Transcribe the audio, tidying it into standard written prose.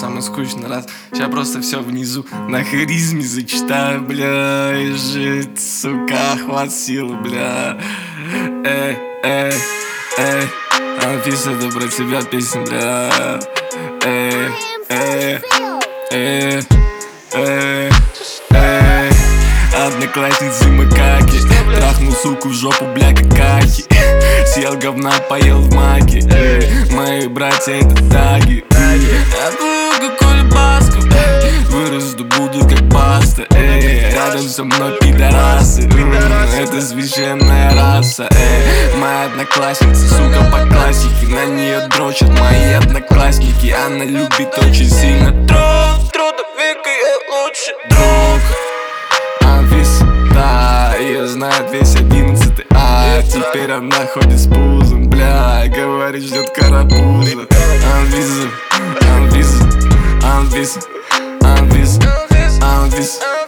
самый скучный раз. Сейчас просто все внизу на харизме зачитаю, бля. И жить, сука, охват силы, бля. Анфиса, это про тебя песня, бля. Одноклассницы макаки, трахнул суку в жопу, бля, как кахи. Съел говна, поел в маке. Мои братья это таги. Я пью какую баску, вырасту, буду как паста. Рядом со мной пидорасы, это священная раса. Моя одноклассница, сука, по классике. На нее дрочат мои одноклассники. Она любит очень сильно трудно, века я лучший друг. Анфиса, да, ее знает весь 11 А. Теперь она ходит с пузом, бля, говорит, ждет карапуза. Анфиса, Анфиса, Анфиса, Анфиса, Анфиса.